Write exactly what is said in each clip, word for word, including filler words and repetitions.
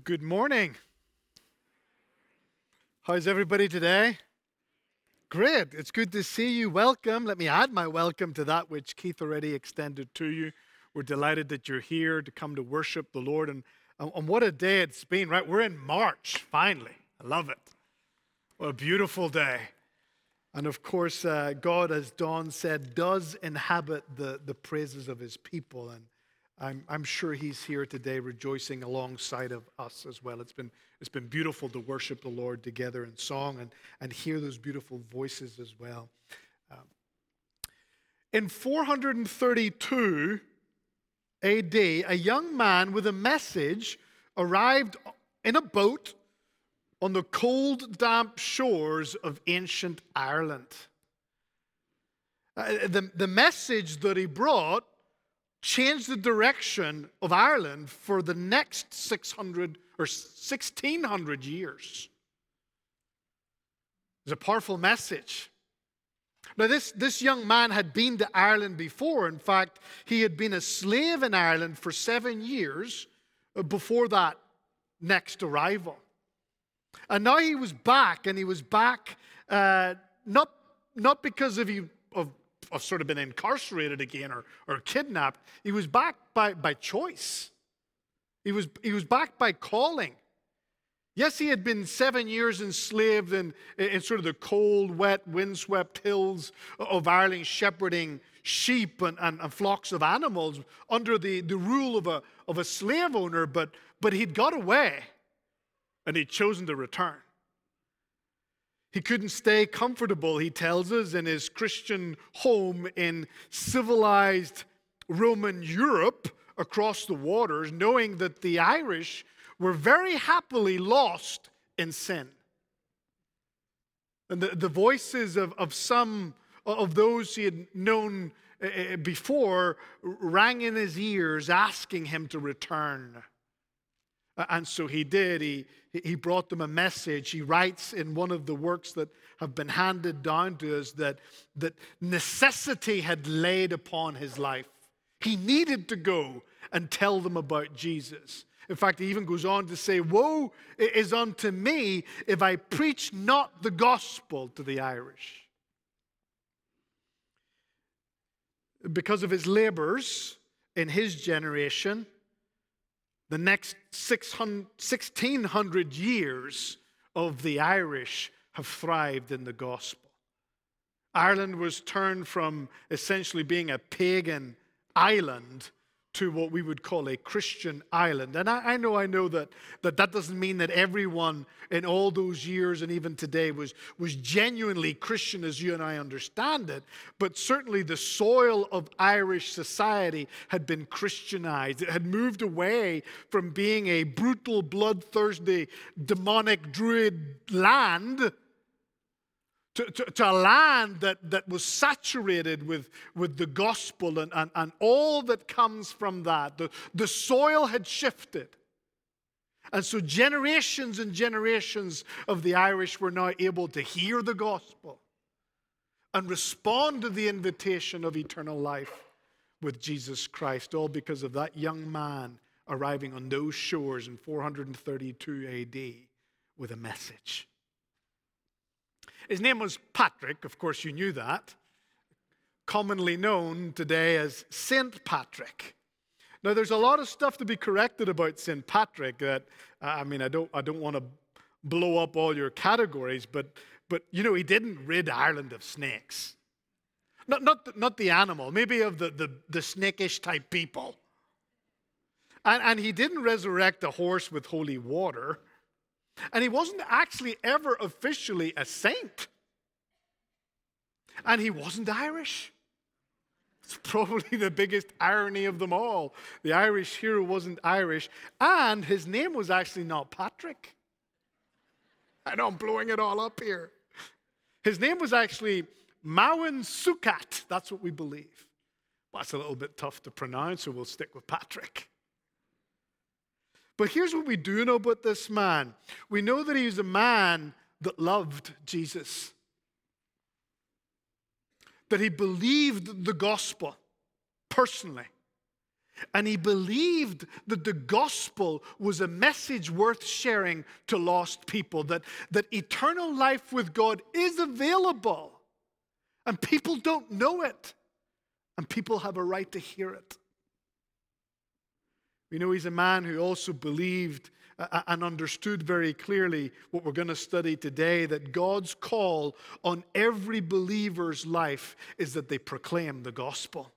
Good morning. How's everybody today? Great. It's good to see you. Welcome. Let me add my welcome to that which Keith already extended to you. We're delighted that you're here to come to worship the Lord. And, and what a day it's been, right? We're in March, finally. I love it. What a beautiful day. And of course, uh, God, as Don said, does inhabit the, the praises of his people. And I'm, I'm sure he's here today rejoicing alongside of us as well. It's been, it's been beautiful to worship the Lord together in song and, and hear those beautiful voices as well. Um, in four thirty-two A D, a young man with a message arrived in a boat on the cold, damp shores of ancient Ireland. Uh, the, the message that he brought changed the direction of Ireland for the next six hundred or sixteen hundred years. It was a powerful message. Now, this, this young man had been to Ireland before. In fact, he had been a slave in Ireland for seven years before that next arrival. And now he was back, and he was back uh, not, not because of he of of sort of been incarcerated again or, or kidnapped. He was back by, by choice. He was, he was back by calling. Yes, he had been seven years enslaved in, in sort of the cold, wet, windswept hills of Ireland, shepherding sheep and, and, and flocks of animals under the, the rule of a, of a slave owner, but, but he'd got away and he'd chosen to return. He couldn't stay comfortable, he tells us, in his Christian home in civilized Roman Europe across the waters, knowing that the Irish were very happily lost in sin. And the, the voices of, of some of those he had known before rang in his ears, asking him to return. And so he did. He, he brought them a message. He writes in one of the works that have been handed down to us that, that necessity had laid upon his life. He needed to go and tell them about Jesus. In fact, he even goes on to say, "Woe is unto me if I preach not the gospel to the Irish." Because of his labors in his generation, the next sixteen hundred years of the Irish have thrived in the gospel. Ireland was turned from essentially being a pagan island to what we would call a Christian island. And I, I know, I know that, that that doesn't mean that everyone in all those years and even today was, was genuinely Christian as you and I understand it, but certainly the soil of Irish society had been Christianized. It had moved away from being a brutal, bloodthirsty, demonic druid land To, to, to a land that, that was saturated with, with the gospel and, and, and all that comes from that. The, the soil had shifted. And so generations and generations of the Irish were now able to hear the gospel and respond to the invitation of eternal life with Jesus Christ, all because of that young man arriving on those shores in four thirty-two A D with a message. His name was Patrick, of course you knew that, commonly known today as Saint Patrick. Now there's a lot of stuff to be corrected about Saint Patrick that, I mean, I don't I don't want to blow up all your categories, but but you know, he didn't rid Ireland of snakes. Not not not the animal, maybe of the, the, the snakish type people. And, and he didn't resurrect a horse with holy water. And he wasn't actually ever officially a saint. And he wasn't Irish. It's probably the biggest irony of them all. The Irish hero wasn't Irish. And his name was actually not Patrick. I know I'm blowing it all up here. His name was actually Mauen Sukat. That's what we believe. Well, that's a little bit tough to pronounce, so we'll stick with Patrick. But here's what we do know about this man. We know that he was a man that loved Jesus. That he believed the gospel personally. And he believed that the gospel was a message worth sharing to lost people, that, that eternal life with God is available. And people don't know it. And people have a right to hear it. We know he's a man who also believed and understood very clearly what we're going to study today, that God's call on every believer's life is that they proclaim the gospel.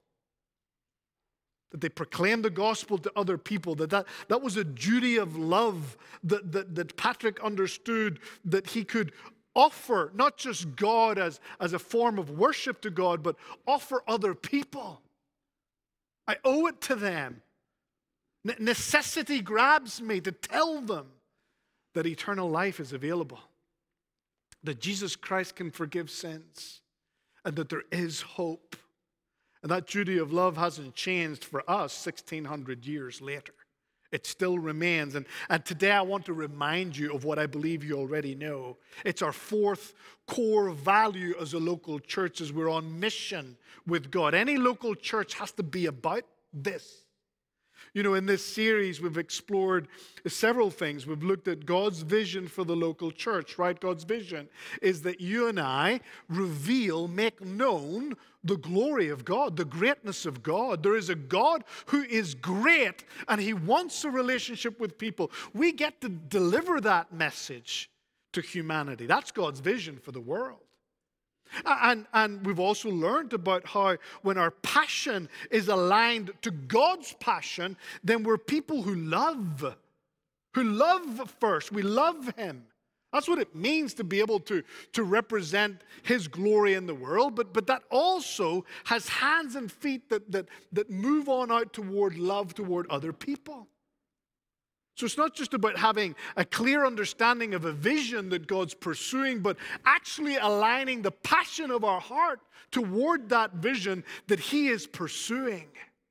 That they proclaim the gospel to other people, that that, that was a duty of love that, that, that Patrick understood, that he could offer not just God as, as a form of worship to God, but offer other people. I owe it to them. Ne- necessity grabs me to tell them that eternal life is available, that Jesus Christ can forgive sins, and that there is hope. And that duty of love hasn't changed for us sixteen hundred years later. It still remains. And, and today I want to remind you of what I believe you already know. It's our fourth core value as a local church, as we're on mission with God. Any local church has to be about this. You know, in this series, we've explored several things. We've looked at God's vision for the local church, right? God's vision is that you and I reveal, make known the glory of God, the greatness of God. There is a God who is great, and he wants a relationship with people. We get to deliver that message to humanity. That's God's vision for the world. And, and we've also learned about how when our passion is aligned to God's passion, then we're people who love, who love first. We love him. That's what it means to be able to, to represent his glory in the world. But, but that also has hands and feet that, that, that move on out toward love toward other people. So it's not just about having a clear understanding of a vision that God's pursuing, but actually aligning the passion of our heart toward that vision that he is pursuing.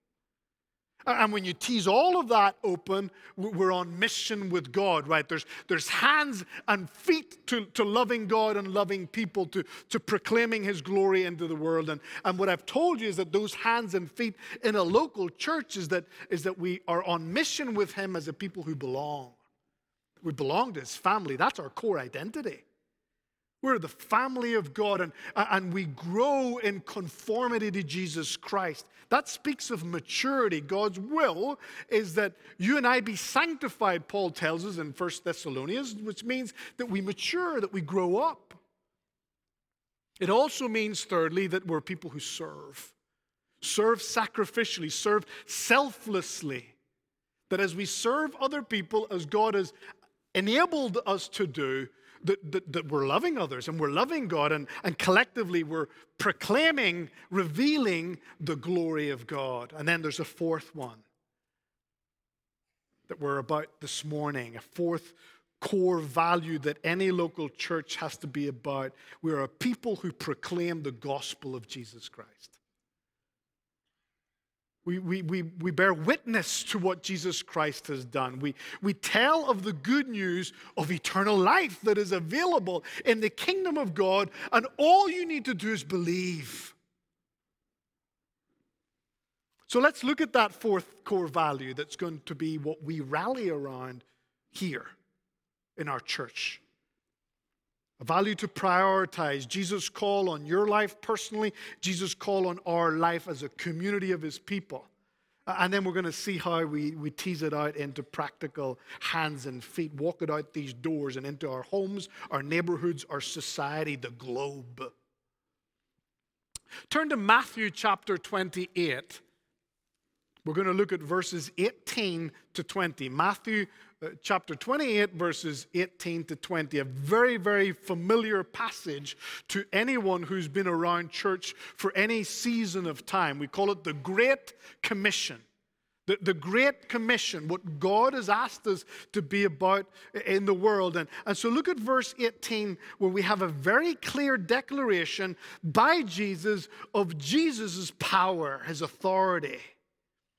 And when you tease all of that open, we're on mission with God, right? There's, there's hands and feet to, to loving God and loving people, to, to proclaiming his glory into the world. And, and what I've told you is that those hands and feet in a local church is that, is that we are on mission with him as a people who belong. We belong to his family. That's our core identity. We're the family of God, and, and we grow in conformity to Jesus Christ. That speaks of maturity. God's will is that you and I be sanctified, Paul tells us in First Thessalonians, which means that we mature, that we grow up. It also means, thirdly, that we're people who serve. Serve sacrificially, serve selflessly. That as we serve other people, as God has enabled us to do, That, that, that we're loving others and we're loving God, and, and collectively we're proclaiming, revealing the glory of God. And then there's a fourth one that we're about this morning, a fourth core value that any local church has to be about. We're a people who proclaim the gospel of Jesus Christ. We, we, we, we bear witness to what Jesus Christ has done. We, we tell of the good news of eternal life that is available in the kingdom of God, and all you need to do is believe. So let's look at that fourth core value that's going to be what we rally around here in our church. A value to prioritize. Jesus' call on your life personally, Jesus' call on our life as a community of his people. And then we're going to see how we, we tease it out into practical hands and feet, walk it out these doors and into our homes, our neighborhoods, our society, the globe. Turn to Matthew chapter twenty-eight. We're going to look at verses eighteen to twenty. Matthew uh, chapter twenty-eight, verses eighteen to twenty. A very, very familiar passage to anyone who's been around church for any season of time. We call it the Great Commission. The, the Great Commission, what God has asked us to be about in the world. And, and so look at verse eighteen, where we have a very clear declaration by Jesus of Jesus' power, his authority.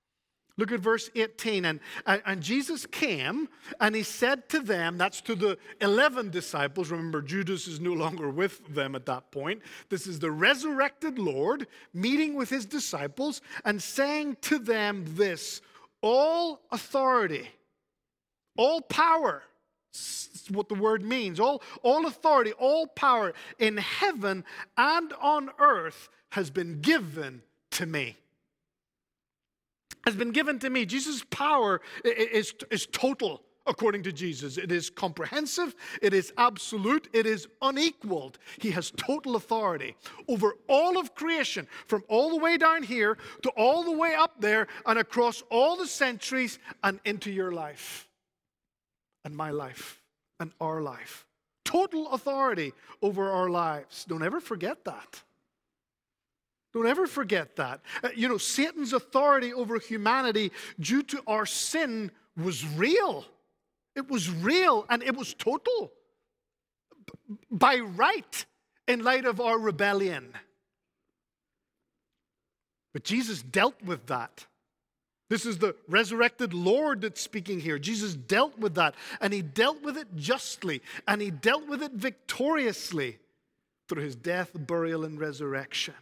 Look at verse eighteen. And, and, and Jesus came and he said to them, that's to the eleven disciples. Remember, Judas is no longer with them at that point. This is the resurrected Lord meeting with his disciples and saying to them this: all authority, all power, that's what the word means, all, all authority, all power in heaven and on earth has been given to me. Has been given to me. Jesus' power is, is total, according to Jesus. It is comprehensive, it is absolute, it is unequaled. He has total authority over all of creation, from all the way down here to all the way up there and across all the centuries and into your life and my life and our life. Total authority over our lives. Don't ever forget that. Don't ever forget that. Uh, you know, Satan's authority over humanity due to our sin was real. It was real and it was total. B- by right, in light of our rebellion. But Jesus dealt with that. This is the resurrected Lord that's speaking here. Jesus dealt with that, and he dealt with it justly, and he dealt with it victoriously through his death, burial, and resurrection.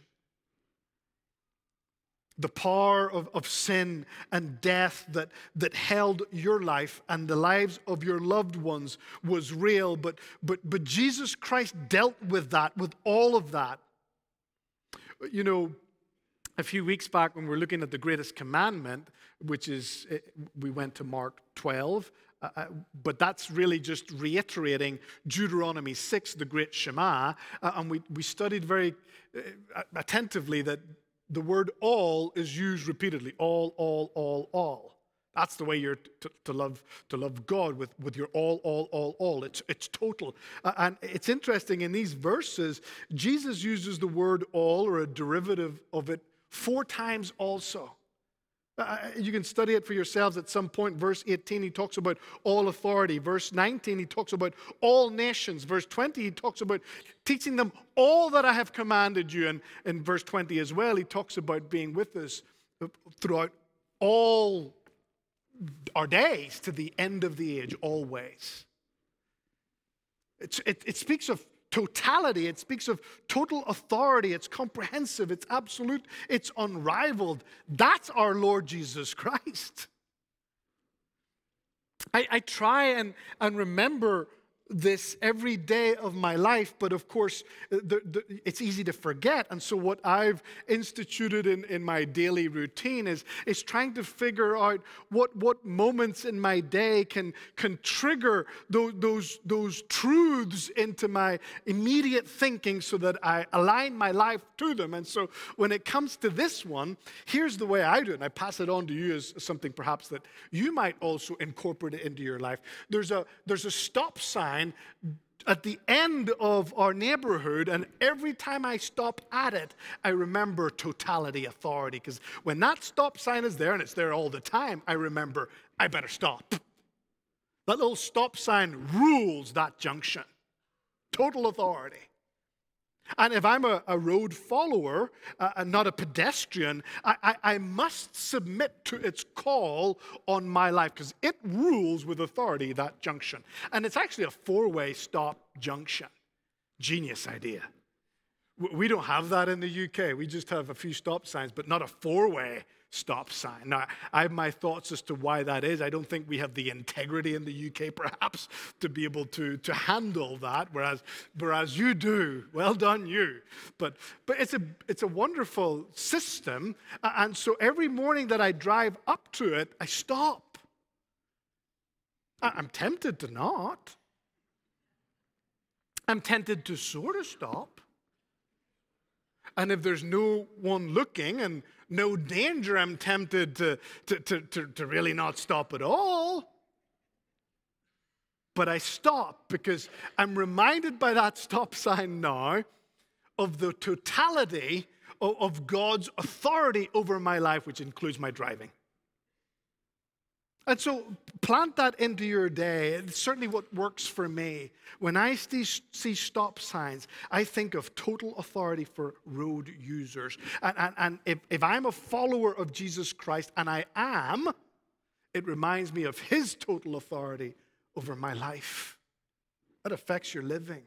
The power of, of sin and death that, that held your life and the lives of your loved ones was real, but, but, but Jesus Christ dealt with that, with all of that. You know, a few weeks back when we were looking at the greatest commandment, which is, we went to Mark twelve, uh, but that's really just reiterating Deuteronomy six, the great Shema, uh, and we, we studied very uh, attentively that the word all is used repeatedly. All, all, all, all. That's the way you're to, to love to love God, with, with your all, all, all, all. It's, it's total. Uh, and it's interesting, in these verses, Jesus uses the word all, or a derivative of it, four times also. Uh, you can study it for yourselves at some point. Verse eighteen, he talks about all authority. Verse nineteen, he talks about all nations. Verse twenty, he talks about teaching them all that I have commanded you. And in verse twenty as well, he talks about being with us throughout all our days to the end of the age, always. It's, it, it speaks of totality. It speaks of total authority. It's comprehensive. It's absolute. It's unrivaled. That's our Lord Jesus Christ. I, I try and, and remember this every day of my life, but of course, the, the, it's easy to forget. And so what I've instituted in, in my daily routine is, is trying to figure out what, what moments in my day can, can trigger those, those, those truths into my immediate thinking so that I align my life to them. And so when it comes to this one, here's the way I do it. And I pass it on to you as something perhaps that you might also incorporate it into your life. There's a, there's a stop sign at the end of our neighborhood, and every time I stop at it, I remember totality, authority, because when that stop sign is there, and it's there all the time, I remember I better stop. That little stop sign rules that junction. Total authority. And if I'm a, a road follower uh, and not a pedestrian, I, I, I must submit to its call on my life, because it rules with authority that junction. And it's actually a four-way stop junction. Genius idea. We don't have that in the U K. We just have a few stop signs, but not a four-way stop sign. Now, I have my thoughts as to why that is. I don't think we have the integrity in the U K, perhaps, to be able to, to handle that, whereas, whereas you do. Well done, you. But, but it's, a, it's a wonderful system, and so every morning that I drive up to it, I stop. I'm tempted to not. I'm tempted to sort of stop. And if there's no one looking and no danger, I'm tempted to, to, to, to, to really not stop at all. But I stop because I'm reminded by that stop sign now of the totality of, of God's authority over my life, which includes my driving. And so plant that into your day. It's certainly what works for me. When I see, see stop signs, I think of total authority for road users. And, and, and if, if I'm a follower of Jesus Christ, and I am, it reminds me of his total authority over my life. That affects your living.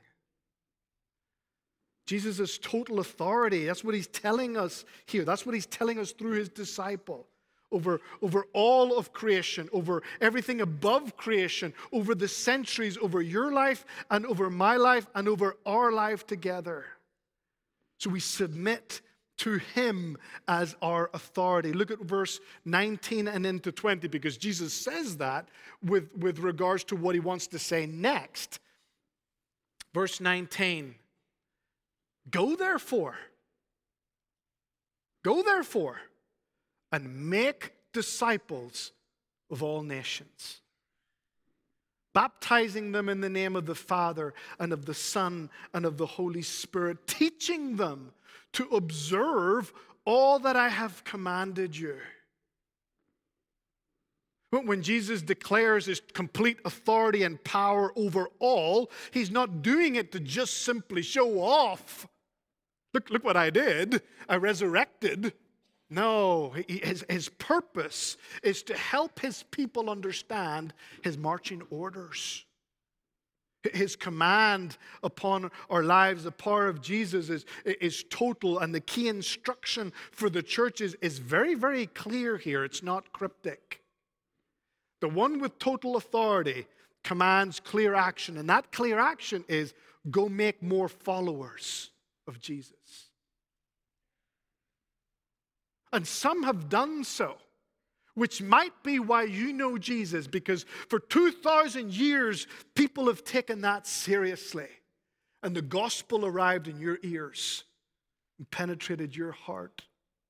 Jesus' total authority, that's what he's telling us here. That's what he's telling us through his disciple. Over, over all of creation, over everything above creation, over the centuries, over your life and over my life and over our life together. So we submit to him as our authority. Look at verse nineteen and into twenty, because Jesus says that with, with regards to what he wants to say next. Verse nineteen, go therefore, go therefore, and make disciples of all nations, baptizing them in the name of the Father and of the Son and of the Holy Spirit, teaching them to observe all that I have commanded you. When Jesus declares his complete authority and power over all, he's not doing it to just simply show off. Look, look what I did. I resurrected. No, his, his purpose is to help his people understand his marching orders. His command upon our lives, the power of Jesus is, is total, and the key instruction for the churches is very, very clear here. It's not cryptic. The one with total authority commands clear action, and that clear action is go make more followers of Jesus. And some have done so, which might be why you know Jesus, because for two thousand years, people have taken that seriously. And the gospel arrived in your ears and penetrated your heart.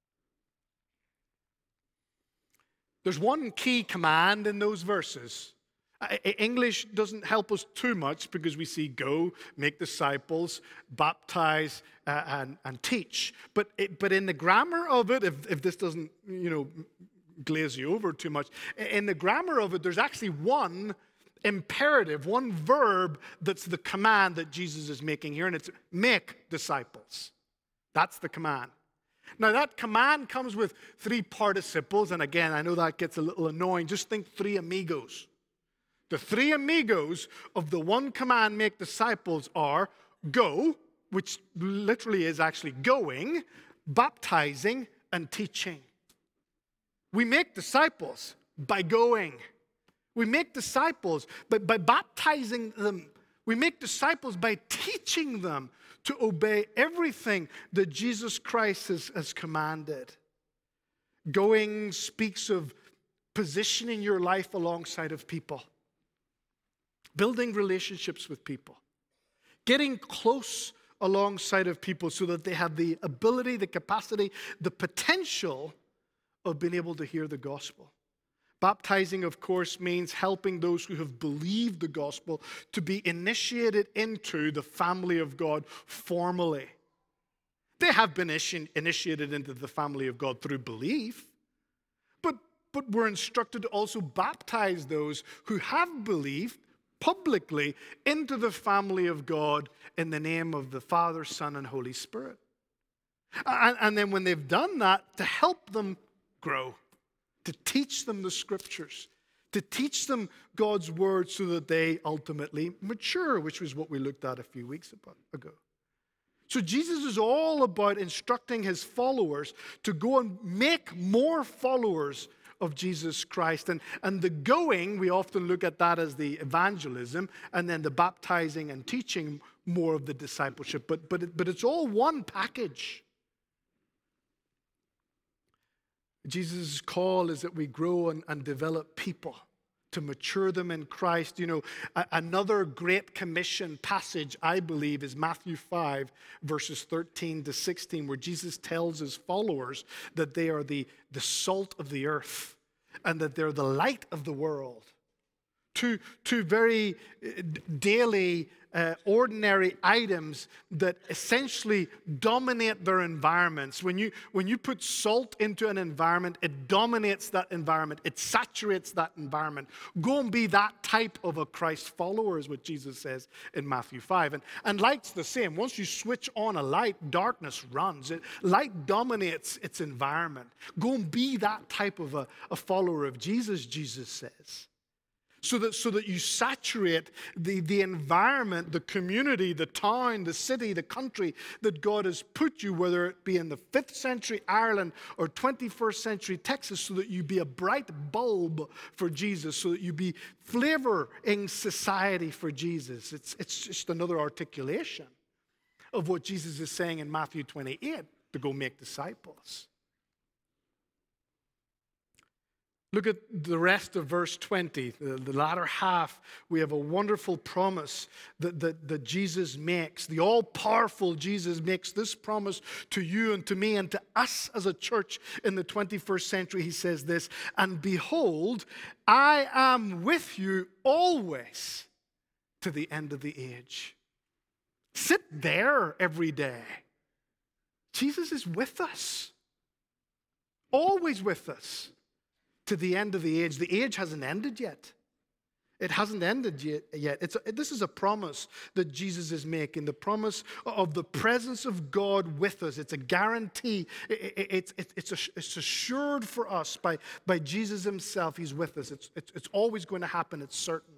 There's one key command in those verses. English doesn't help us too much because we see go, make disciples, baptize, uh, and, and teach. But it, but in the grammar of it, if, if this doesn't, you know, glaze you over too much, in the grammar of it, there's actually one imperative, one verb that's the command that Jesus is making here, and it's make disciples. That's the command. Now, that command comes with three participles, and again, I know that gets a little annoying. Just think three amigos. The three amigos of the one command, make disciples, are go, which literally is actually going, baptizing, and teaching. We make disciples by going. We make disciples by, by baptizing them. We make disciples by teaching them to obey everything that Jesus Christ has, has commanded. Going speaks of positioning your life alongside of people. Building relationships with people. Getting close alongside of people so that they have the ability, the capacity, the potential of being able to hear the gospel. Baptizing, of course, means helping those who have believed the gospel to be initiated into the family of God formally. They have been initiated into the family of God through belief, but, but we're instructed to also baptize those who have believed publicly into the family of God in the name of the Father, Son, and Holy Spirit. And, and then when they've done that, to help them grow, to teach them the scriptures, to teach them God's word so that they ultimately mature, which was what we looked at a few weeks ago. So Jesus is all about instructing his followers to go and make more followers of Jesus Christ. And, and the going, we often look at that as the evangelism, and then the baptizing and teaching more of the discipleship. But, but, it, but it's all one package. Jesus' call is that we grow and, and develop people, to mature them in Christ. You know, a, another great commission passage, I believe, is Matthew five, verses thirteen to sixteen, where Jesus tells his followers that they are the, the salt of the earth and that they're the light of the world. Two, two very daily uh, ordinary items that essentially dominate their environments. When you, when you put salt into an environment, it dominates that environment. It saturates that environment. Go and be that type of a Christ follower is what Jesus says in Matthew five. And, and light's the same. Once you switch on a light, darkness runs. It, light dominates its environment. Go and be that type of a, a follower of Jesus, Jesus says. So that, so that you saturate the, the environment, the community, the town, the city, the country that God has put you, whether it be in the fifth century Ireland or twenty-first century Texas, so that you be a bright bulb for Jesus, so that you be flavoring society for Jesus. It's, it's just another articulation of what Jesus is saying in Matthew twenty-eight, to go make disciples. Look at the rest of verse twenty, the, the latter half. We have a wonderful promise that, that, that Jesus makes. The all-powerful Jesus makes this promise to you and to me and to us as a church in the twenty-first century. He says this, "And behold, I am with you always to the end of the age." Sit there every day. Jesus is with us, always with us. To the end of the age. The age hasn't ended yet. It hasn't ended yet. yet. It's a, this is a promise that Jesus is making, the promise of the presence of God with us. It's a guarantee. It, it, it's, it, it's, a, it's assured for us by, by Jesus himself. He's with us. It's, it's, it's always going to happen. It's certain.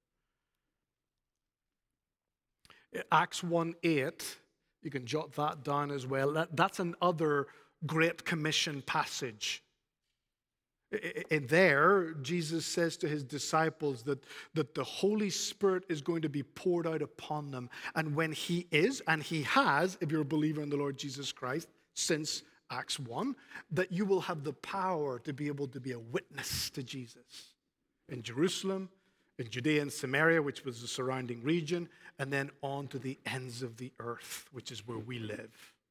Acts one eight, you can jot that down as well. That, that's another Great Commission passage. In there, Jesus says to his disciples that, that the Holy Spirit is going to be poured out upon them. And when he is, and he has, if you're a believer in the Lord Jesus Christ, since Acts one, that you will have the power to be able to be a witness to Jesus in Jerusalem, in Judea and Samaria, which was the surrounding region, and then on to the ends of the earth, which is where we live.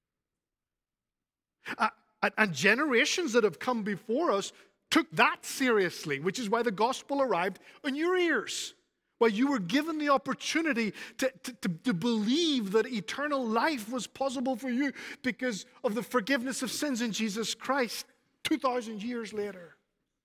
Uh, and generations that have come before us took that seriously, which is why the gospel arrived on your ears. Why you were given the opportunity to, to, to, to believe that eternal life was possible for you because of the forgiveness of sins in Jesus Christ two thousand years later.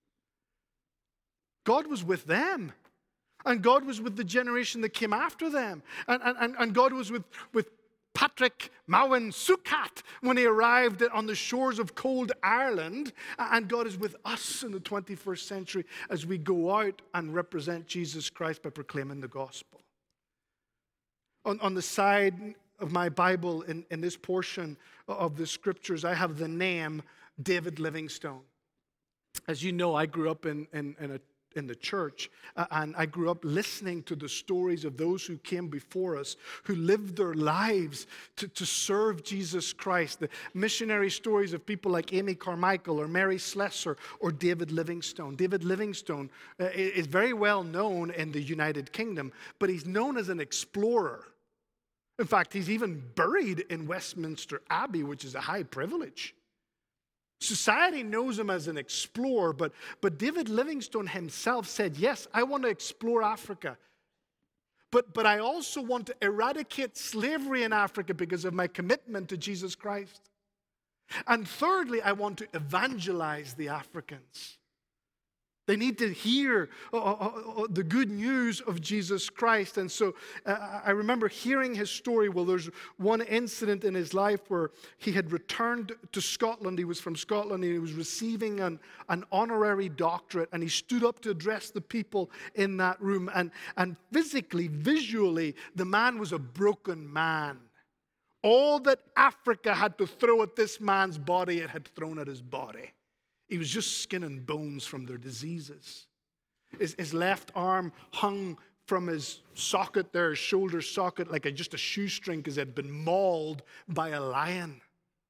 God was with them. And God was with the generation that came after them. And, and, and God was with, with Patrick Mowen Sukat when he arrived on the shores of cold Ireland. And God is with us in the twenty-first century as we go out and represent Jesus Christ by proclaiming the gospel. On, on the side of my Bible, in, in this portion of the scriptures, I have the name David Livingstone. As you know, I grew up in, in, in a in the church, uh, and I grew up listening to the stories of those who came before us, who lived their lives to, to serve Jesus Christ. The missionary stories of people like Amy Carmichael or Mary Slessor or David Livingstone. David Livingstone uh, is very well known in the United Kingdom, but he's known as an explorer. In fact, he's even buried in Westminster Abbey, which is a high privilege. Society knows him as an explorer, but, but David Livingstone himself said, yes, I want to explore Africa. But, but I also want to eradicate slavery in Africa because of my commitment to Jesus Christ. And thirdly, I want to evangelize the Africans. They need to hear uh, uh, uh, the good news of Jesus Christ. And so uh, I remember hearing his story. Well, there's one incident in his life where he had returned to Scotland. He was from Scotland and he was receiving an, an honorary doctorate. And he stood up to address the people in that room. And, and physically, visually, the man was a broken man. All that Africa had to throw at this man's body, it had thrown at his body. He was just skin and bones from their diseases. His, his left arm hung from his socket there, his shoulder socket, like a, just a shoestring because it had been mauled by a lion.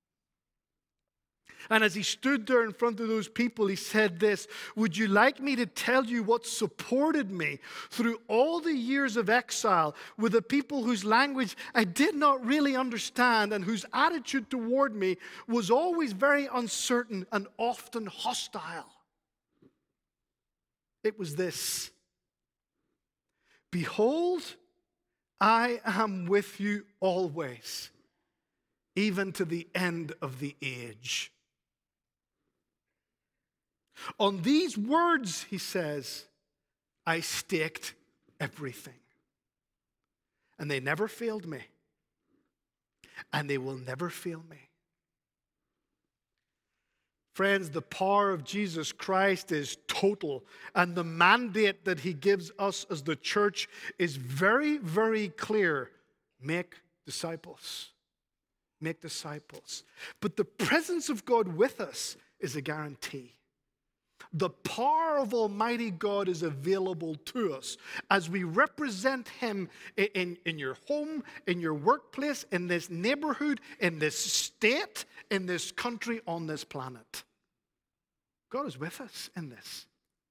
And as he stood there in front of those people, he said this, would you like me to tell you what supported me through all the years of exile with a people whose language I did not really understand and whose attitude toward me was always very uncertain and often hostile? It was this. Behold, I am with you always, even to the end of the age. On these words, he says, I staked everything. And they never failed me. And they will never fail me. Friends, the power of Jesus Christ is total, and the mandate that he gives us as the church is very, very clear. Make disciples. Make disciples. But the presence of God with us is a guarantee. The power of Almighty God is available to us as we represent him in, in, in your home, in your workplace, in this neighborhood, in this state, in this country, on this planet. God is with us in this.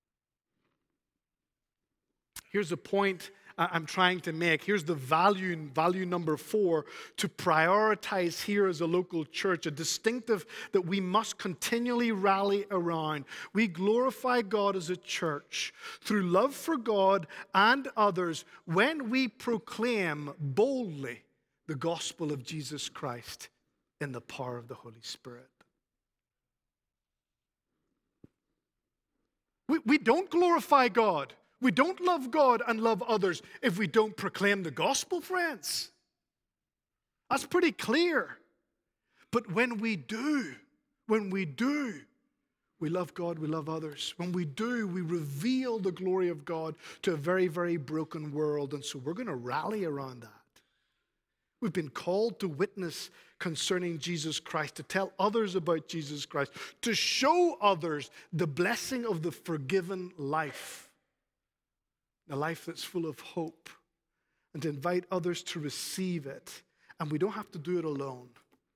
Here's the point I'm trying to make. Here's the value, value number four, to prioritize here as a local church, a distinctive that we must continually rally around. We glorify God as a church through love for God and others when we proclaim boldly the gospel of Jesus Christ in the power of the Holy Spirit. We, we don't glorify God. We don't love God and love others if we don't proclaim the gospel, friends. That's pretty clear. But when we do, when we do, we love God, we love others. When we do, we reveal the glory of God to a very, very broken world. And so we're going to rally around that. We've been called to witness concerning Jesus Christ, to tell others about Jesus Christ, to show others the blessing of the forgiven life. A life that's full of hope, and to invite others to receive it. And we don't have to do it alone.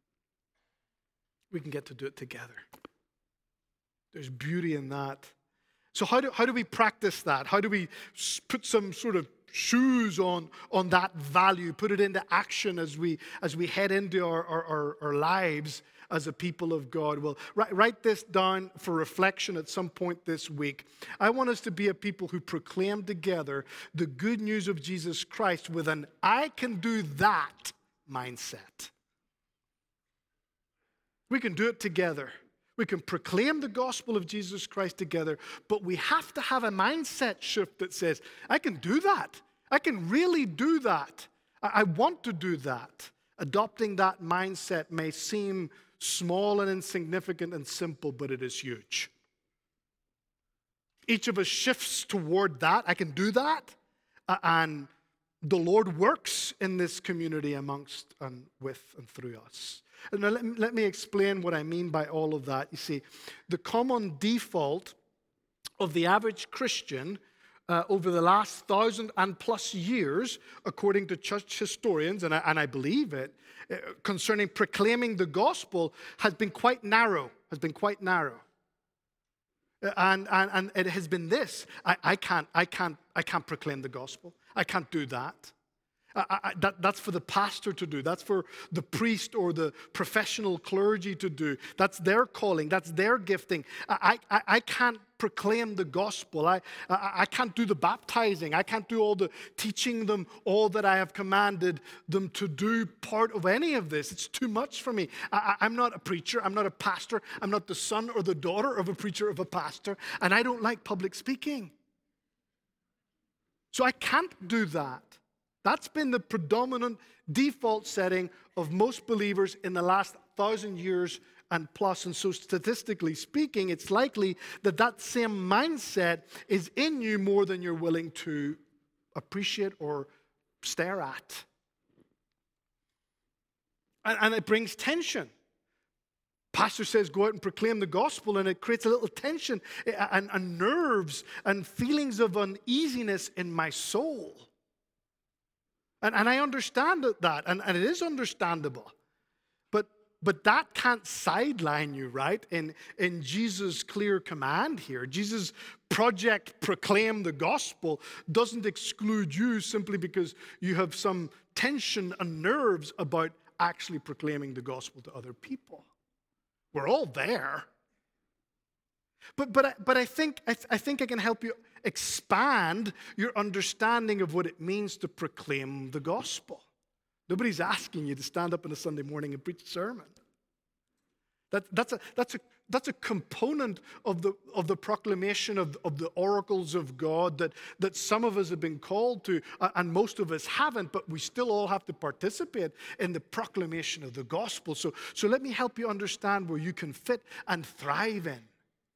We can get to do it together. There's beauty in that. So how do, how do we practice that? How do we put some sort of shoes on, on that value, put it into action as we, as we head into our, our, our, our lives as a people of God? Well, write, write this down for reflection at some point this week. I want us to be a people who proclaim together the good news of Jesus Christ with an I can do that mindset. We can do it together. We can proclaim the gospel of Jesus Christ together, but we have to have a mindset shift that says, I can do that. I can really do that. I, I want to do that. Adopting that mindset may seem small and insignificant and simple, but it is huge. Each of us shifts toward that. I can do that. Uh, and the Lord works in this community amongst and with and through us. And now let me, let me explain what I mean by all of that. You see, the common default of the average Christian uh, over the last thousand and plus years, according to church historians, and I, and I believe it, uh, concerning proclaiming the gospel has been quite narrow, has been quite narrow. And, and, and it has been this, I, I, can't, I, can't, I can't proclaim the gospel. I can't do that. I, I, that. That's for the pastor to do. That's for the priest or the professional clergy to do. That's their calling. That's their gifting. I, I, I can't proclaim the gospel. I, I, I can't do the baptizing. I can't do all the teaching them all that I have commanded them to do part of any of this. It's too much for me. I, I'm not a preacher. I'm not a pastor. I'm not the son or the daughter of a preacher, of a pastor. And I don't like public speaking. So I can't do that. That's been the predominant default setting of most believers in the last thousand years and plus. And so statistically speaking, it's likely that that same mindset is in you more than you're willing to appreciate or stare at. And, and it brings tension. Pastor says, go out and proclaim the gospel, and it creates a little tension and, and nerves and feelings of uneasiness in my soul. And, and I understand that, and, and it is understandable. But, but that can't sideline you, right? In, in Jesus' clear command here. Jesus' project, proclaim the gospel, doesn't exclude you simply because you have some tension and nerves about actually proclaiming the gospel to other people. We're all there. But, but, I, but I, think, I, th- I think I can help you expand your understanding of what it means to proclaim the gospel. Nobody's asking you to stand up on a Sunday morning and preach a sermon. That, that's, a, that's, a, that's a component of the, of the proclamation of, of the oracles of God that, that some of us have been called to, and most of us haven't, but we still all have to participate in the proclamation of the gospel. So, so let me help you understand where you can fit and thrive in.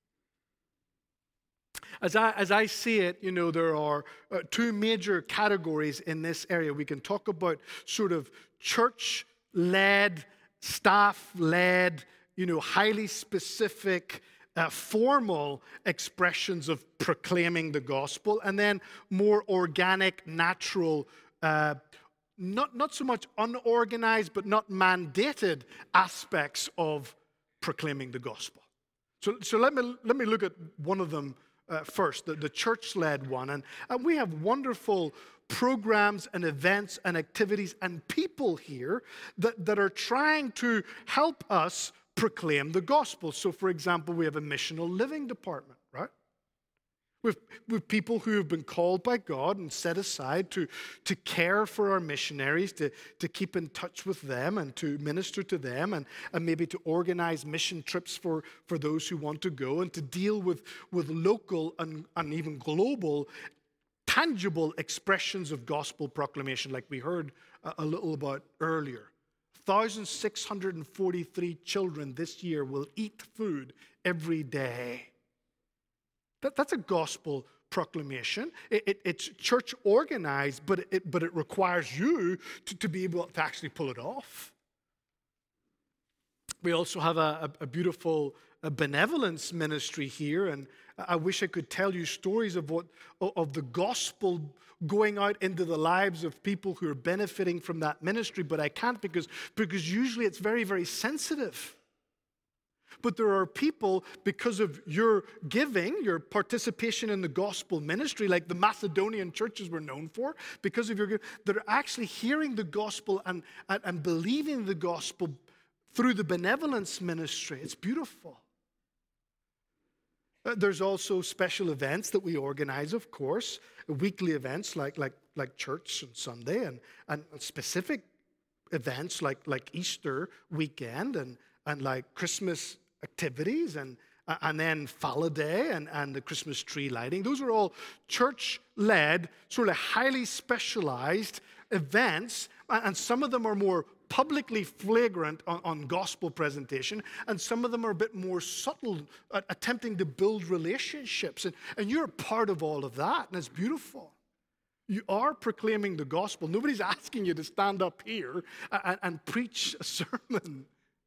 As I, as I see it, you know, there are uh, two major categories in this area. We can talk about sort of church-led, staff-led, you know, highly specific, uh, formal expressions of proclaiming the gospel, and then more organic, natural, uh, not, not so much unorganized, but not mandated aspects of proclaiming the gospel. So, so let me, let me look at one of them Uh, first, the, the church-led one. And, and we have wonderful programs and events and activities and people here that, that are trying to help us proclaim the gospel. So, for example, we have a missional living department, right? With, with people who have been called by God and set aside to, to care for our missionaries, to, to keep in touch with them and to minister to them, and, and maybe to organize mission trips for, for those who want to go, and to deal with, with local and, and even global tangible expressions of gospel proclamation, like we heard a, a little about earlier. one thousand six hundred forty-three children this year will eat food every day. That, that's a gospel proclamation. It, it, it's church organized, but it, but it requires you to, to be able to actually pull it off. We also have a, a, a beautiful a benevolence ministry here, and I wish I could tell you stories of what of the gospel going out into the lives of people who are benefiting from that ministry, but I can't because, because usually it's very, very sensitive. But there are people, because of your giving, your participation in the gospel ministry, like the Macedonian churches were known for, because of your giving, that are actually hearing the gospel and, and, and believing the gospel through the benevolence ministry. It's beautiful. Uh, there's also special events that we organize, of course, weekly events like, like, like church on Sunday, and, and specific events like, like Easter weekend and, and like Christmas activities, and and then Faladay and, and the Christmas tree lighting. Those are all church-led, sort of highly specialized events, and some of them are more publicly flagrant on, on gospel presentation, and some of them are a bit more subtle, uh, attempting to build relationships. And, and you're a part of all of that, and it's beautiful. You are proclaiming the gospel. Nobody's asking you to stand up here and, and preach a sermon.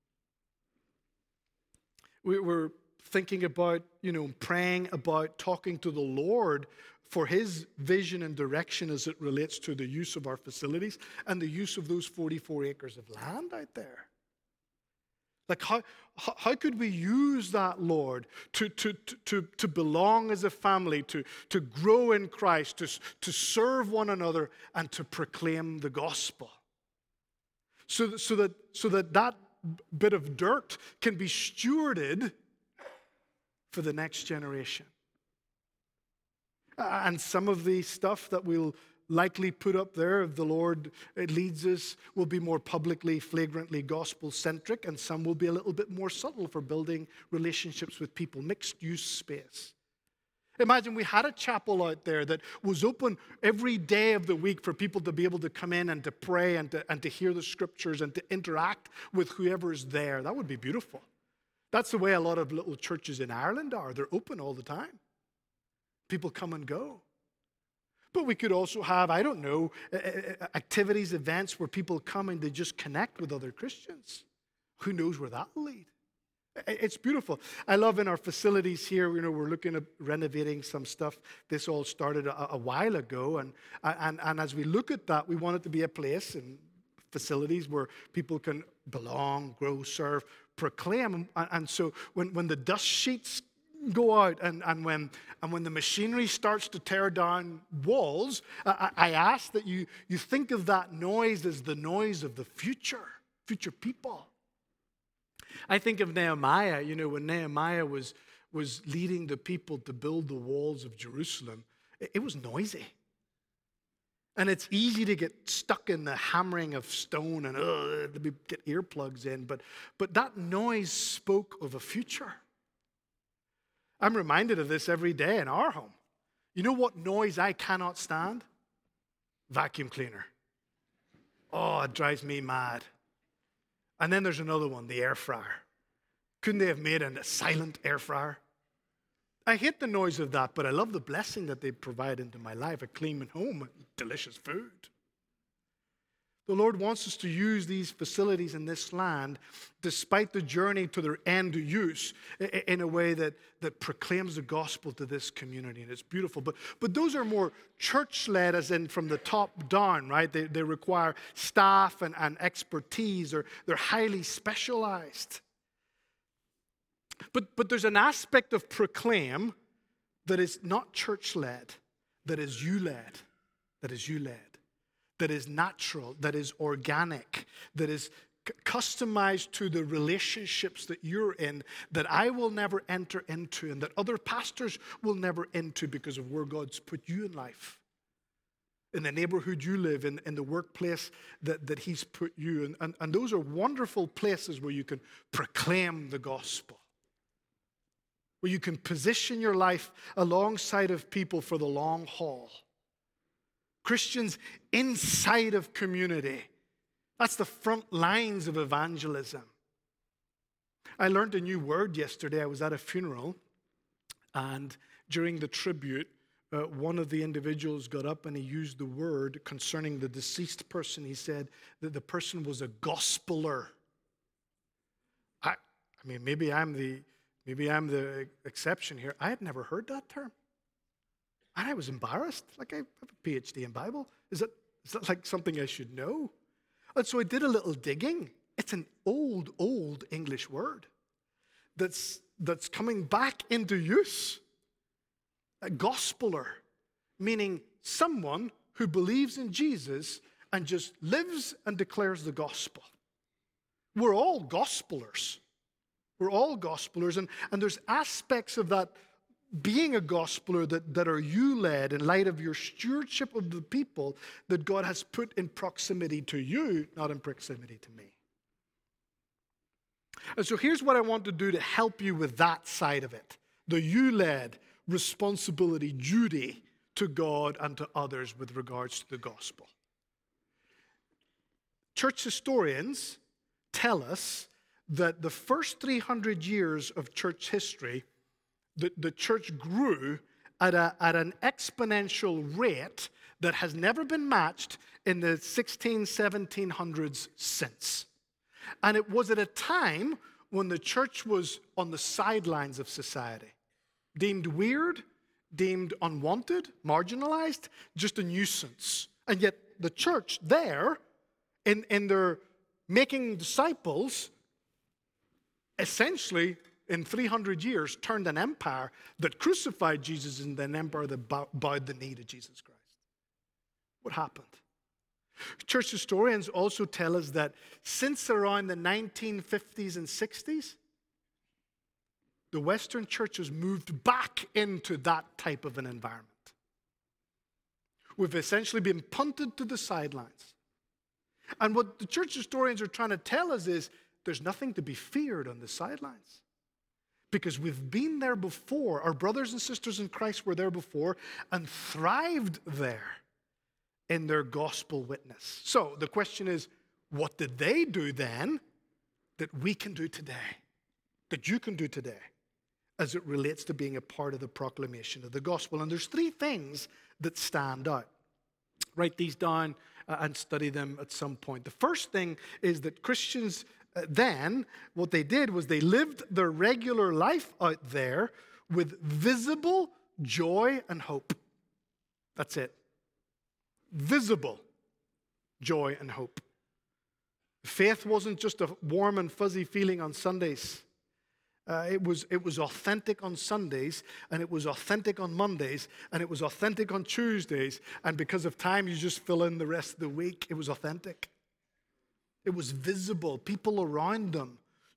We were thinking about, you know, praying about talking to the Lord for his vision and direction as it relates to the use of our facilities and the use of those forty-four acres of land out there. Like, how, how could we use that, Lord, to, to, to, to belong as a family, to, to grow in Christ, to, to serve one another, and to proclaim the gospel? So that, so that, so that that bit of dirt can be stewarded for the next generation. And some of the stuff that we'll likely put up there, if the Lord leads us, will be more publicly, flagrantly gospel-centric, and some will be a little bit more subtle for building relationships with people, mixed-use space. Imagine we had a chapel out there that was open every day of the week for people to be able to come in and to pray and to, and to hear the scriptures and to interact with whoever's there. That would be beautiful. That's the way a lot of little churches in Ireland are. They're open all the time. People come and go. But we could also have, I don't know, activities, events where people come and they just connect with other Christians. Who knows where that will lead? It's beautiful. I love in our facilities here, you know, we're looking at renovating some stuff. This all started a, a while ago. And, and, and as we look at that, we want it to be a place and facilities where people can belong, grow, serve, proclaim. And, and so when, when the dust sheets go out and, and, when, and when the machinery starts to tear down walls, I, I ask that you, you think of that noise as the noise of the future, future people. I think of Nehemiah, you know, when Nehemiah was, was leading the people to build the walls of Jerusalem, it, it was noisy. And it's easy to get stuck in the hammering of stone and uh, get earplugs in, but, but that noise spoke of a future. I'm reminded of this every day in our home. You know what noise I cannot stand? Vacuum cleaner. Oh, it drives me mad. And then there's another one, the air fryer. Couldn't they have made a silent air fryer? I hate the noise of that, but I love the blessing that they provide into my life, a clean home, delicious food. The Lord wants us to use these facilities in this land, despite the journey to their end use, in a way that, that proclaims the gospel to this community, and it's beautiful. But, but those are more church-led, as in from the top down, right? They, they require staff and, and expertise, or they're highly specialized. But, but there's an aspect of proclaim that is not church-led, that is you-led, that is you-led, that is natural, that is organic, that is c- customized to the relationships that you're in, that I will never enter into and that other pastors will never into because of where God's put you in life, in the neighborhood you live in, in the workplace that, that he's put you in. And, and those are wonderful places where you can proclaim the gospel, where you can position your life alongside of people for the long haul. Christians inside of community. That's the front lines of evangelism. I learned a new word yesterday. I was at a funeral, and during the tribute, uh, one of the individuals got up and he used the word concerning the deceased person. He said that the person was a gospeler. I, I mean, maybe I'm the maybe I'm the exception here. I had never heard that term. And I was embarrassed. Like, I have a P H D in Bible. Is that, is that like something I should know? And so I did a little digging. It's an old, old English word that's, that's coming back into use. A gospeler, meaning someone who believes in Jesus and just lives and declares the gospel. We're all gospelers. We're all gospelers. And, and there's aspects of that being a gospeler that, that are you-led in light of your stewardship of the people that God has put in proximity to you, not in proximity to me. And so here's what I want to do to help you with that side of it. The you-led responsibility, duty to God and to others with regards to the gospel. Church historians tell us that the first three hundred years of church history, The, the church grew at, a, at an exponential rate that has never been matched in the sixteen, seventeen hundreds since. And it was at a time when the church was on the sidelines of society, deemed weird, deemed unwanted, marginalized, just a nuisance. And yet the church there, in, in their making disciples, essentially in three hundred years, turned an empire that crucified Jesus into an empire that bowed the knee to Jesus Christ. What happened? Church historians also tell us that since around the nineteen fifties and sixties, the Western church has moved back into that type of an environment. We've essentially been punted to the sidelines. And what the church historians are trying to tell us is there's nothing to be feared on the sidelines. Because we've been there before. Our brothers and sisters in Christ were there before and thrived there in their gospel witness. So the question is, what did they do then that we can do today? That you can do today as it relates to being a part of the proclamation of the gospel? And there's three things that stand out. Write these down uh, and study them at some point. The first thing is that Christians Uh, then, what they did was they lived their regular life out there with visible joy and hope. That's it. Visible joy and hope. Faith wasn't just a warm and fuzzy feeling on Sundays. Uh, it was, it was authentic on Sundays, and it was authentic on Mondays, and it was authentic on Tuesdays, and because of time, you just fill in the rest of the week. It was authentic. It was visible. People around them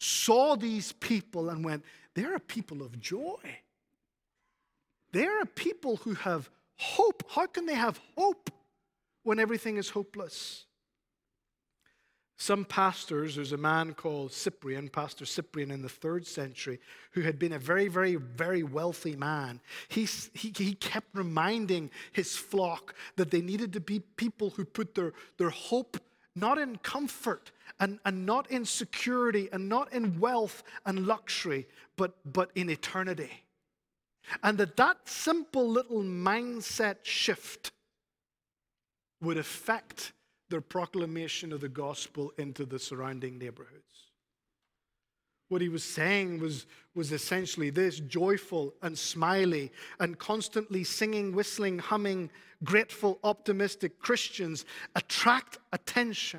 saw these people and went, they're a people of joy. They're a people who have hope. How can they have hope when everything is hopeless? Some pastors, there's a man called Cyprian, Pastor Cyprian in the third century, who had been a very, very, very wealthy man. He, he, he kept reminding his flock that they needed to be people who put their, their hope not in comfort and, and not in security and not in wealth and luxury, but, but in eternity. And that that simple little mindset shift would affect their proclamation of the gospel into the surrounding neighborhoods. What he was saying was, was essentially this: joyful and smiley and constantly singing, whistling, humming, grateful, optimistic Christians attract attention.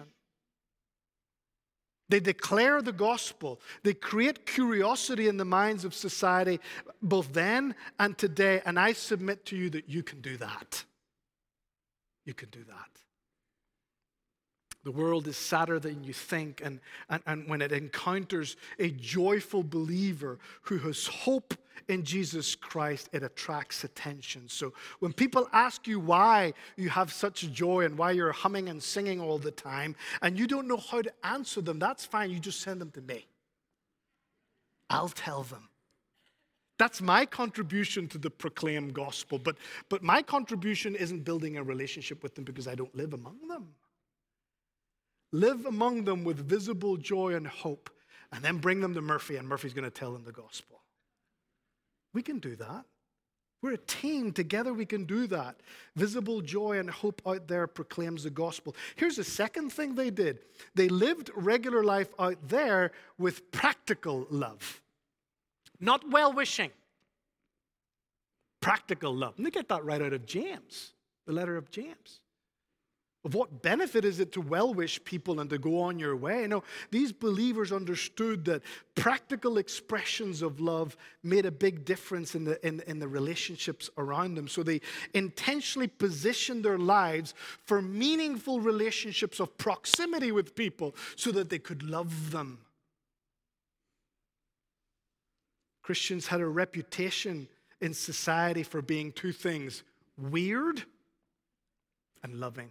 They declare the gospel. They create curiosity in the minds of society, both then and today. And I submit to you that you can do that. You can do that. The world is sadder than you think, and, and, and when it encounters a joyful believer who has hope in Jesus Christ, it attracts attention. So when people ask you why you have such joy and why you're humming and singing all the time, and you don't know how to answer them, that's fine. You just send them to me. I'll tell them. That's my contribution to the proclaimed gospel. But, but my contribution isn't building a relationship with them because I don't live among them. Live among them with visible joy and hope, and then bring them to Murphy, and Murphy's going to tell them the gospel. We can do that. We're a team. Together we can do that. Visible joy and hope out there proclaims the gospel. Here's the second thing they did. They lived regular life out there with practical love. Not well-wishing. Practical love. And they get that right out of James, the letter of James. Of what benefit is it to well-wish people and to go on your way? No, these believers understood that practical expressions of love made a big difference in the, in, in the relationships around them. So they intentionally positioned their lives for meaningful relationships of proximity with people so that they could love them. Christians had a reputation in society for being two things: weird and loving.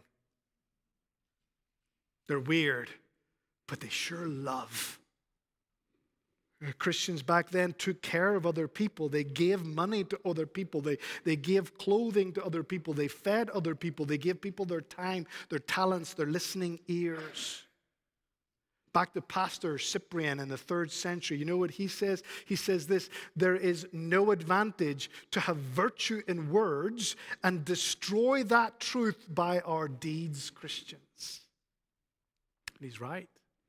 They're weird, but they sure love. Christians back then took care of other people. They gave money to other people. They, they gave clothing to other people. They fed other people. They gave people their time, their talents, their listening ears. Back to Pastor Cyprian in the third century. You know what he says? He says this: there is no advantage to have virtue in words and destroy that truth by our deeds, Christians. And he's right.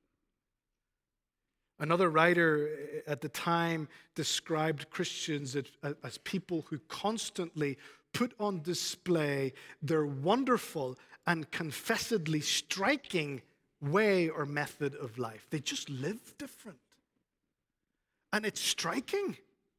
Another writer at the time described Christians as, as people who constantly put on display their wonderful and confessedly striking way or method of life. They just live different. And it's striking.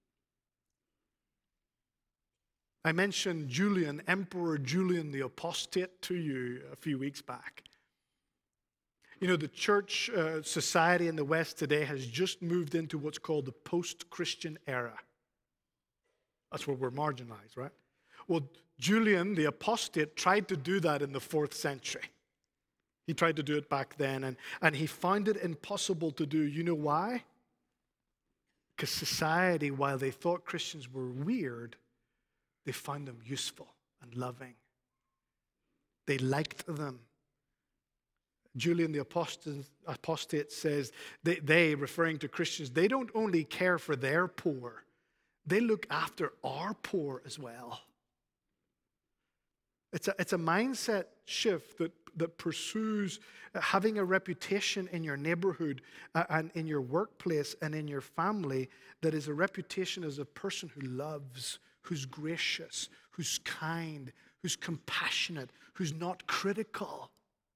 I mentioned Julian, Emperor Julian the Apostate, to you a few weeks back. You know, the church uh, society in the West today has just moved into what's called the post-Christian era. That's where we're marginalized, right? Well, Julian the Apostate tried to do that in the fourth century. He tried to do it back then, and, and he found it impossible to do. You know why? Because society, while they thought Christians were weird, they found them useful and loving. They liked them. Julian the Apostate, apostate says they, they, referring to Christians, they don't only care for their poor, they look after our poor as well. It's a, it's a mindset shift that, that pursues having a reputation in your neighborhood uh, and in your workplace and in your family that is a reputation as a person who loves, who's gracious, who's kind, who's compassionate, who's not critical.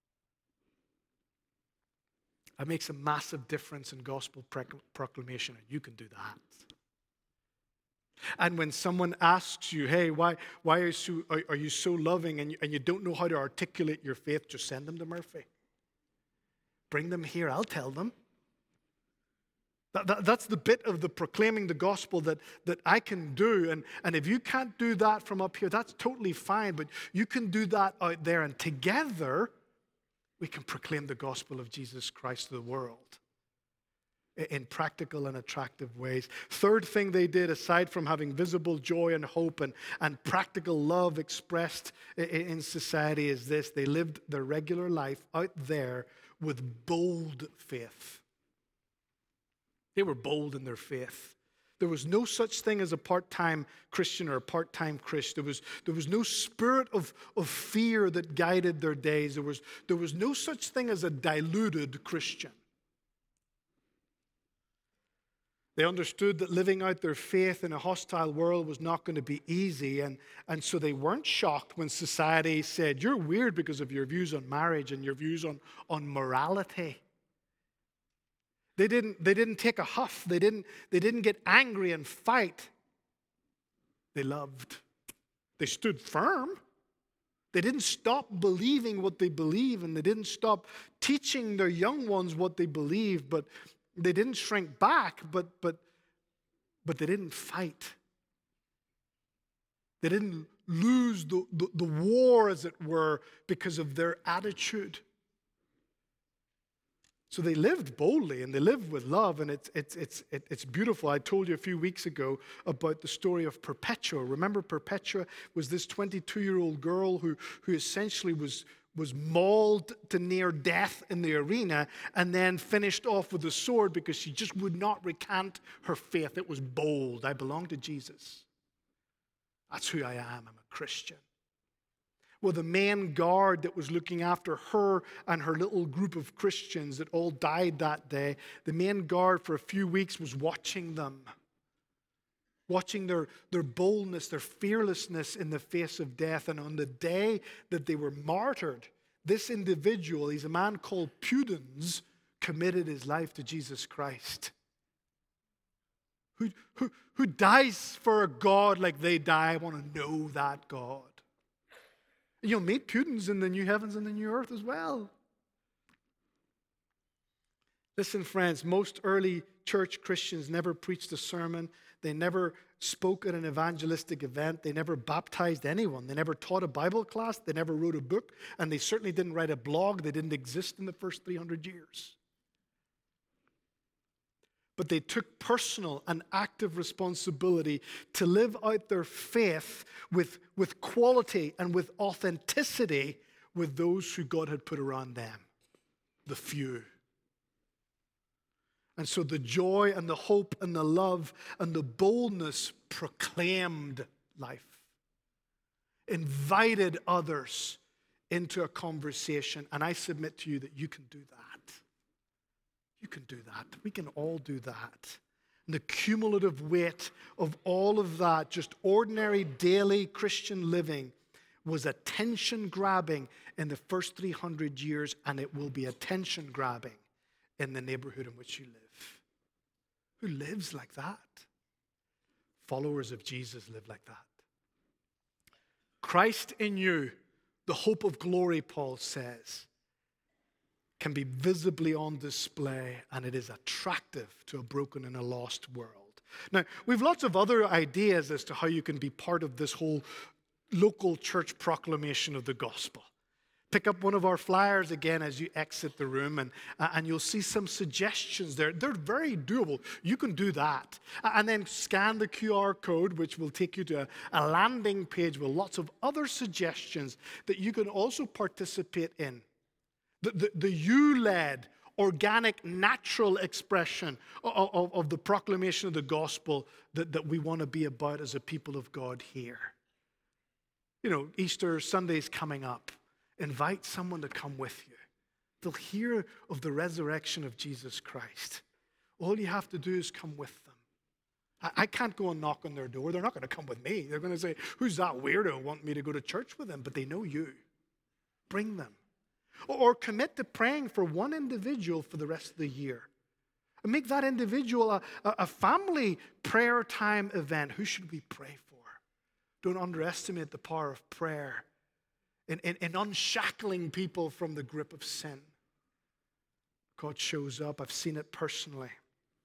It makes a massive difference in gospel proclamation, and you can do that. And when someone asks you, hey, why, why are, you so, are, are you so loving, and you, and you don't know how to articulate your faith, just send them to Murphy. Bring them here, I'll tell them. That, that, that's the bit of the proclaiming the gospel that, that I can do. And, and if you can't do that from up here, that's totally fine. But you can do that out there. And together, we can proclaim the gospel of Jesus Christ to the world in practical and attractive ways. Third thing they did, aside from having visible joy and hope and, and practical love expressed in, in society, is this. They lived their regular life out there with bold faith. They were bold in their faith. There was no such thing as a part-time Christian or a part-time Christ. There was, there was no spirit of, of fear that guided their days. There was, there was no such thing as a diluted Christian. They understood that living out their faith in a hostile world was not going to be easy, and, and so they weren't shocked when society said, you're weird because of your views on marriage and your views on, on morality. They didn't, they didn't take a huff. They didn't, they didn't get angry and fight. They loved. They stood firm. They didn't stop believing what they believe, and they didn't stop teaching their young ones what they believe, but they didn't shrink back, but, but, but they didn't fight. They didn't lose the, the, the war, as it were, because of their attitude. So they lived boldly and they lived with love, and it's, it's, it's, it's beautiful. I told you a few weeks ago about the story of Perpetua. Remember, Perpetua was this twenty-two-year-old girl who, who essentially was, was mauled to near death in the arena and then finished off with a sword because she just would not recant her faith. It was bold. I belong to Jesus. That's who I am. I'm a Christian. Well, the main guard that was looking after her and her little group of Christians that all died that day, the main guard for a few weeks was watching them, watching their, their boldness, their fearlessness in the face of death. And on the day that they were martyred, this individual, he's a man called Pudens, committed his life to Jesus Christ. Who, who, who dies for a God like they die? I want to know that God. You'll meet Pudens in the new heavens and the new earth as well. Listen, friends, most early church Christians never preached a sermon. They never spoke at an evangelistic event. They never baptized anyone. They never taught a Bible class. They never wrote a book. And they certainly didn't write a blog. They didn't exist in the first three hundred years. But they took personal and active responsibility to live out their faith with, with quality and with authenticity with those who God had put around them, the few. And so the joy and the hope and the love and the boldness proclaimed life, invited others into a conversation. And I submit to you that you can do that. You can do that. We can all do that. And the cumulative weight of all of that, just ordinary daily Christian living, was attention-grabbing in the first three hundred years, and it will be attention-grabbing in the neighborhood in which you live. Who lives like that? Followers of Jesus live like that. Christ in you, the hope of glory, Paul says, can be visibly on display, and it is attractive to a broken and a lost world. Now, we have lots of other ideas as to how you can be part of this whole local church proclamation of the gospel. Pick up one of our flyers again as you exit the room, and, uh, and you'll see some suggestions there. They're very doable. You can do that. And then scan the Q R code, which will take you to a, a landing page with lots of other suggestions that you can also participate in. The, the, the you-led, organic, natural expression of, of, of the proclamation of the gospel that, that we want to be about as a people of God here. You know, Easter Sunday's coming up. Invite someone to come with you. They'll hear of the resurrection of Jesus Christ. All you have to do is come with them. I, I can't go and knock on their door. They're not going to come with me. They're going to say, who's that weirdo wanting me to go to church with them? But they know you. Bring them. Or commit to praying for one individual for the rest of the year. And make that individual a, a family prayer time event. Who should we pray for? Don't underestimate the power of prayer in, in, in unshackling people from the grip of sin. God shows up. I've seen it personally.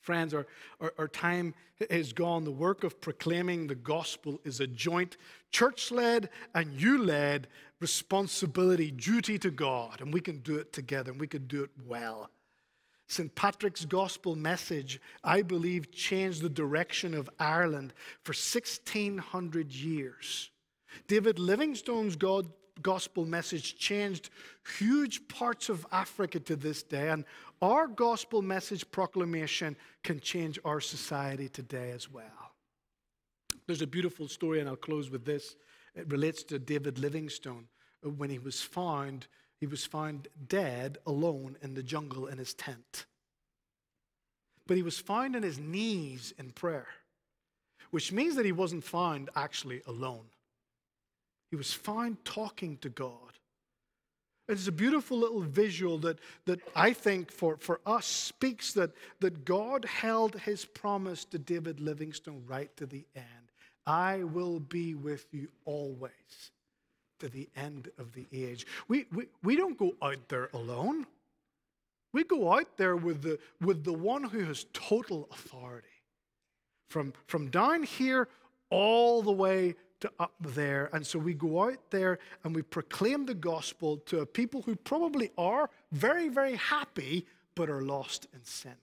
Friends, our, our, our time is gone. The work of proclaiming the gospel is a joint church-led and you-led responsibility, duty to God. And we can do it together, and we can do it well. Saint Patrick's gospel message, I believe, changed the direction of Ireland for sixteen hundred years. David Livingstone's God, gospel message changed huge parts of Africa to this day, and our gospel message proclamation can change our society today as well. There's a beautiful story, and I'll close with this. It relates to David Livingstone. When he was found, he was found dead, alone in the jungle in his tent. But he was found on his knees in prayer, which means that he wasn't found actually alone. He was found talking to God. It's a beautiful little visual that, that I think for, for us speaks that, that God held his promise to David Livingstone right to the end. I will be with you always to the end of the age. We, we, we don't go out there alone. We go out there with the, with the one who has total authority. From, from down here all the way to up there. And so we go out there and we proclaim the gospel to a people who probably are very, very happy, but are lost in sin.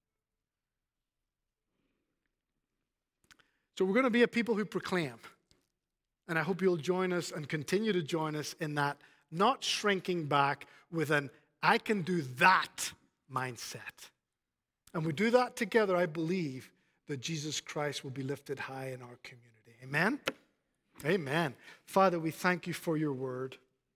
So we're going to be a people who proclaim. And I hope you'll join us and continue to join us in that, not shrinking back with an I can do that mindset. And we do that together, I believe that Jesus Christ will be lifted high in our community. Amen? Amen. Father, we thank you for your word.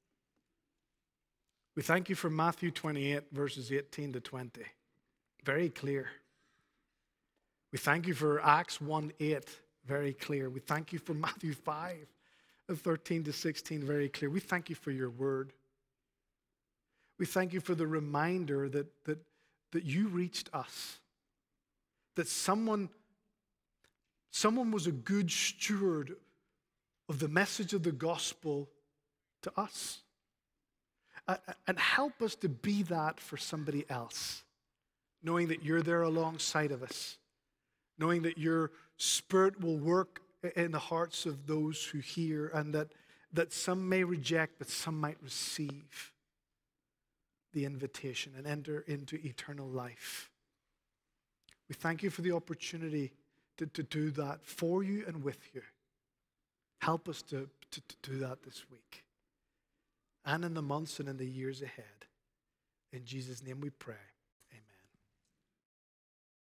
We thank you for Matthew twenty-eight, verses eighteen to twenty. Very clear. We thank you for Acts one eight, very clear. We thank you for Matthew five, thirteen to sixteen, very clear. We thank you for your word. We thank you for the reminder that, that, that you reached us. That someone, someone was a good steward of the message of the gospel to us. And help us to be that for somebody else, knowing that you're there alongside of us, knowing that your Spirit will work in the hearts of those who hear, and that, that some may reject, but some might receive the invitation and enter into eternal life. We thank you for the opportunity to, to do that for you and with you. Help us to, to, to do that this week and in the months and in the years ahead. In Jesus' name we pray.